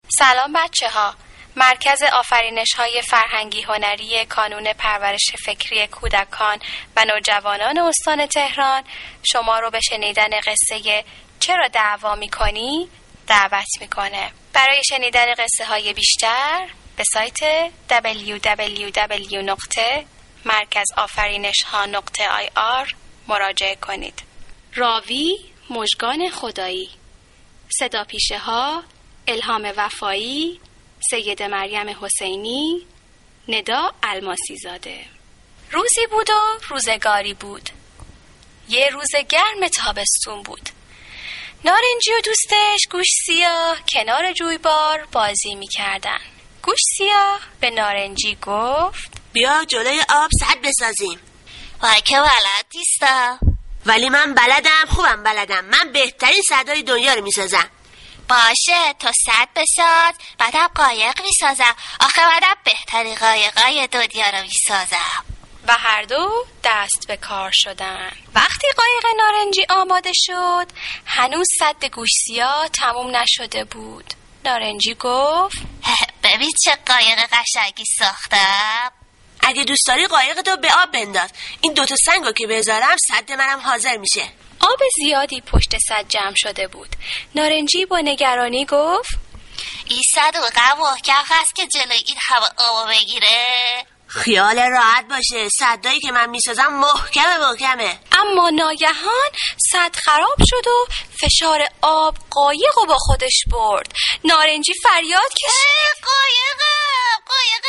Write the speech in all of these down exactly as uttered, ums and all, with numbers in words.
سلام بچه ها. مرکز آفرینش های فرهنگی هنری کانون پرورش فکری کودکان و نوجوانان استان تهران شما رو به شنیدن قصه چرا دعوا میکنی دعوت میکنه. برای شنیدن قصه های بیشتر به سایت دبلیو دبلیو دبلیو دات مرکز آفرینش ها دات آی آر مراجعه کنید. راوی مژگان خدایی، صدا پیشه ها الهام وفایی، سید مریم حسینی، ندا الماسی زاده. روزی بود و روزگاری بود. یه روز گرم تابستون بود. نارنجی و دوستش گوش سیاه کنار جویبار بازی میکردن. گوش سیاه به نارنجی گفت بیا جلوی آب سد بسازیم. وای که بلد نیستم. ولی من بلدم، خوبم بلدم. من بهترین سدهای دنیا رو میسازم. باشه تو سد بساز، بعدم قایق میسازم. آخه بعدم بهترین قایقای دنیا رو میسازم. و هر دو دست به کار شدن. وقتی قایق نارنجی آماده شد هنوز سد گوش سیاه تموم نشده بود. نارنجی گفت ببین چه قایق قشنگی ساختم. اگه دوست داری قایق تو به آب بنداز. این دوتا سنگو که بذارم سد منم حاضر میشه. آب زیادی پشت سد جمع شده بود. نارنجی با نگرانی گفت این سد اونقدر محکم هست که جلوی این همه آبو بگیره؟ خیال راحت باشه، سدایی که من میسازم محکمه محکمه. اما ناگهان سد خراب شد و فشار آب قایقو با خودش برد. نارنجی فریاد کشید قایقم قایق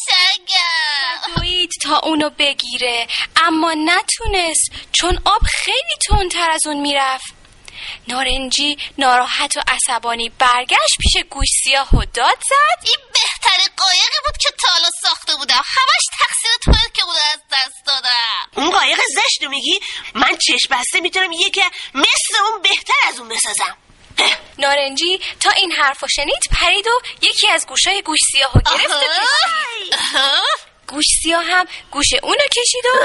قشنگم. دوید تا اونو بگیره اما نتونست چون آب خیلی تندتر از اون میرفت. نارنجی ناراحت و عصبانی برگشت پیش گوش سیاه و داد زد این بهترین قایقی بود که تا حالا ساخته بودم. همش تقصیر توئه که اون از دست دادم. اون قایق زشتو میگی؟ من چشم بسته میتونم یکی مثل اون بهتر از اون بسازم. نارنجی تا این حرفو شنید پرید و یکی از گوشای گوش سیاهو گرفت و کشید. گوش سیاه هم گوش اونو کشید و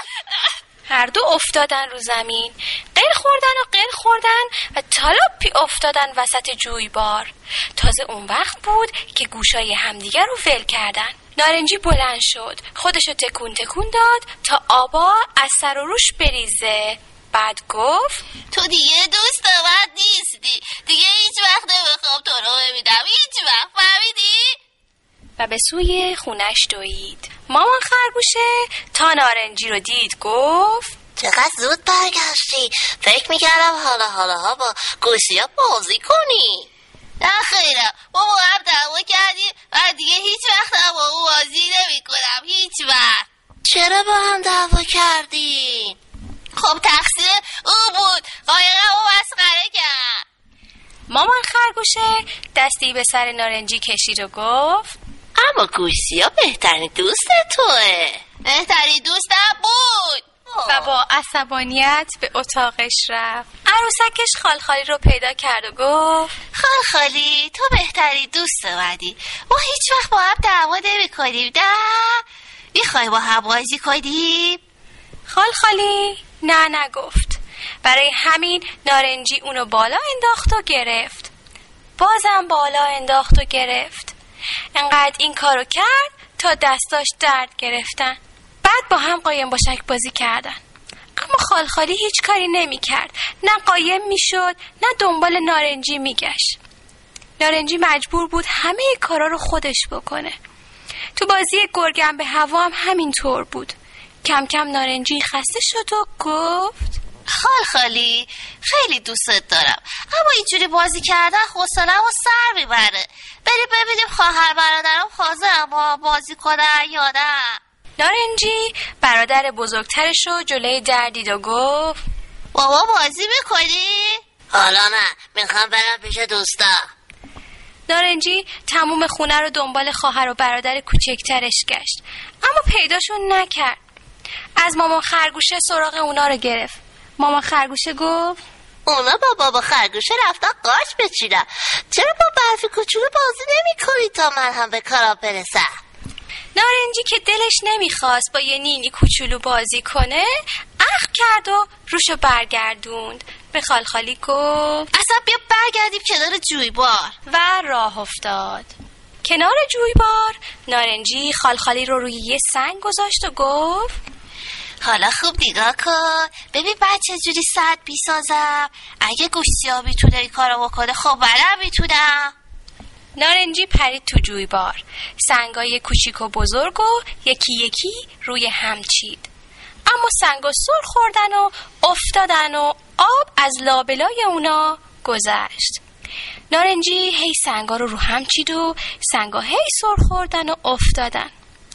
هر دو افتادن رو زمین. قل خوردن و قل خوردن و تالاپی افتادن وسط جویبار. تازه اون وقت بود که گوشای همدیگر رو ول کردن. نارنجی بلند شد، خودشو تکون تکون داد تا آبا از سر و روش بریزه. بعد گفت تو دیگه دوست من نیستی. دیگه هیچ وقت نمیخوام تو رو ببینم. هیچ وقت. فهمیدی؟ و به سوی خونش دوید. مامان خرگوشه تا نارنجی رو دید گفت چقدر زود برگشتی. فکر میکردم حالا حالا ها با گوشیا بازی کنی. نه خیرم، ما با هم دعوا کردیم و دیگه هیچ وقت هم با اون بازی نمی کنم. هیچ وقت. چرا با هم دعوا کردیم؟ خب تقصیر او بود. قایقم او مسخره کرد. مامان خرگوشه دستی به سر نارنجی کشید و گفت اما گوشیا بهترین دوست توه. بهترین دوستم بود. و با عصبانیت به اتاقش رفت. عروسکش خالخالی رو پیدا کرد و گفت خالخالی تو بهترین دوست منی. ما هیچ وقت با هم دعوا نمی کنیم. نه میخوای با هم بازی کنیم؟ خالخالی نه نگفت. برای همین نارنجی اونو بالا انداخت و گرفت. بازم بالا انداخت و گرفت. انقدر این کارو کرد تا دستاش درد گرفتن. بعد با هم قایم باشک بازی کردن. اما خالخالی هیچ کاری نمی کرد. نه قایم می شد نه دنبال نارنجی می گشت. نارنجی مجبور بود همه کارا رو خودش بکنه. تو بازی گرگم به هوا هم همین طور بود. کم کم نارنجی خسته شد و گفت خالخالی خیلی دوستت دارم اما اینجوری بازی کردن حوصله‌مو سر میبره. بریم ببینیم خواهر برادرم حاضرن با بازی کنن یا نه. نارنجی برادر بزرگترش رو جلوی در دید و گفت بابا بازی میکنی؟ حالا نه، میخوام برم پیش دوستا. نارنجی تموم خونه رو دنبال خواهر و برادر کوچکترش گشت اما پیداشون نکرد. از مامان خرگوشه سراغ اونا رو گرفت. مامان خرگوشه گفت اونا با بابا خرگوشه رفتن قاچ بچینن. چرا با برفی کوچولو بازی نمی کنی تا من هم به کارا برسم؟ نارنجی که دلش نمیخواست با یه نینی کوچولو بازی کنه اخ کرد و روشو برگردوند. به خالخالی گفت اصلا بیا برگردیم کنار جویبار و راه افتاد. کنار جویبار نارنجی خالخالی رو روی یه سنگ گذاشت و گفت حالا خوب نگاه کن ببین بعد چجوری سد بیسازم. اگه گوشتیا میتونه این کارو بکنه خب منم میتونم. نارنجی پرید تو جویبار. سنگای کوچیک و بزرگ و یکی یکی روی هم چید. اما سنگا سر خوردن و افتادن و آب از لابلای اونا گذشت. نارنجی هی سنگا رو رو هم چید و سنگا هی سر خوردن و افتادن.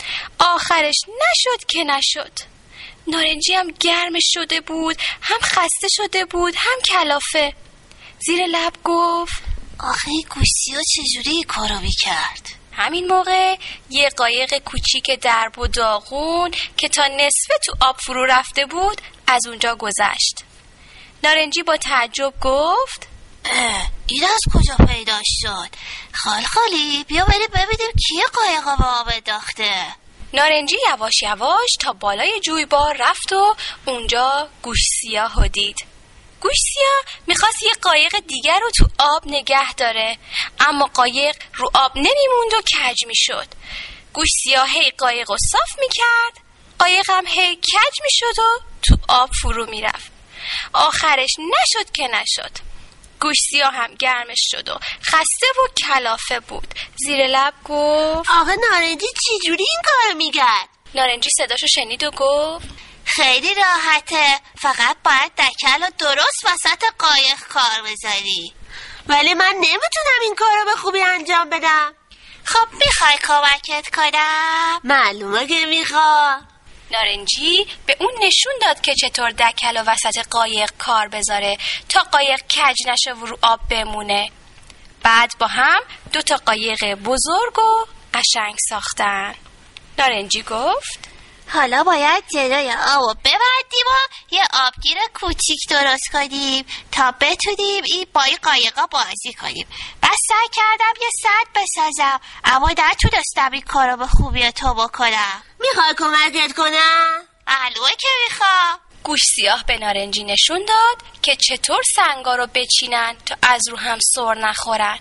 آخرش نشد که نشد. نارنجی هم گرم شده بود، هم خسته شده بود، هم کلافه. زیر لب گفت آخه این گوشتیا چجوری این کارو میکرد؟ همین موقع یه قایق کوچیک درب و داغون که تا نصفه تو آب فرو رفته بود از اونجا گذشت. نارنجی با تعجب گفت این از کجا پیدا شد؟ خالخالی بیا بریم ببینیم کیه قایقا به آب انداخته. نارنجی یواش یواش تا بالای جویبار رفت و اونجا گوش سیاه دید. گوش سیاه میخواست یه قایق دیگر رو تو آب نگه داره، اما قایق رو آب نمیموند و کج میشد. گوش سیاه هی قایق رو صاف میکرد، قایق هم هی کج میشد و تو آب فرو میرفت. آخرش نشد که نشد. گوش سیاه هم گرمش شد و خسته و کلافه بود. زیر لب گفت آقا نارنجی چی جوری این کارو میگرد؟ نارنجی صداشو شنید و گفت خیلی راحته، فقط باید دکل و درست وسط قایق کار بذاری. ولی من نمیتونم این کارو به خوبی انجام بدم. خب میخوای کمکت کنم؟ معلومه که میخوام. نارنجی به اون نشون داد که چطور دکل و وسط قایق کار بذاره تا قایق کج نشه و رو آب بمونه. بعد با هم دو تا قایق بزرگ و قشنگ ساختن. نارنجی گفت حالا باید جلوی آبو ببندیم و یه آبگیر کوچیک درست کنیم تا بتونیم این با این قایقا بازی کنیم. بس سعی کردم یه سد بسازم اما نتونستم این کارو به خوبی تو بکنم. میخوای کمکت کنم؟ معلومه که میخوام. گوش سیاه به نارنجی نشون داد که چطور سنگا رو بچینن تا از رو هم سر نخورن.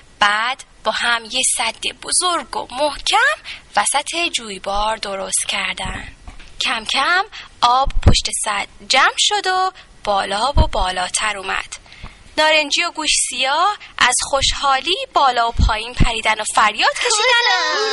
بعد با هم یه سد بزرگ و محکم وسط جویبار درست کردن. کم کم آب پشت سد جمع شد و بالا و بالاتر اومد. نارنجی و گوش سیاه از خوشحالی بالا و پایین پریدن و فریاد کشیدن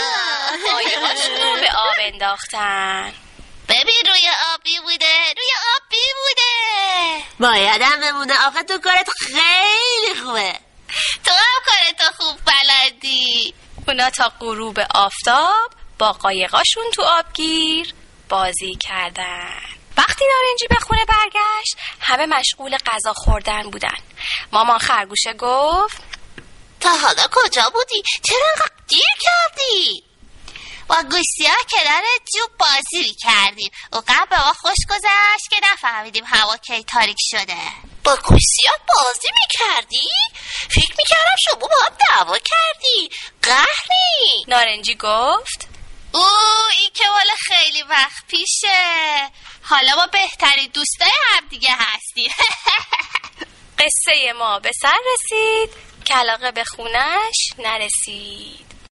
و قایقاشون رو به آب انداختن. ببین روی آبی بوده، روی آبی بوده. بایدم بمونه. آخه تو کارت خیلی خوبه. تو هم کارتو خوب بلدی. اونا تا غروب آفتاب با قایقاشون تو آبگیر بازی کردن. وقتی نارنجی به خونه برگشت همه مشغول غذا خوردن بودن. مامان خرگوشه گفت تا حالا کجا بودی؟ چرا انقدر دیر کردی؟ با گوشتی‌ها کنار جوب بازی کردیم. اونقدر به ما خوش گذشت که نفهمیدیم هوا کی تاریک شده. با گوشتی‌ها بازی میکردی؟ فکر میکردم شما با هم دعوا کردی. قهری. نارنجی گفت او این که والا خیلی وقت پیشه. حالا ما بهترین دوستای هم دیگه هستیم. قصه ما به سر رسید، کلاغه به خونش نرسید.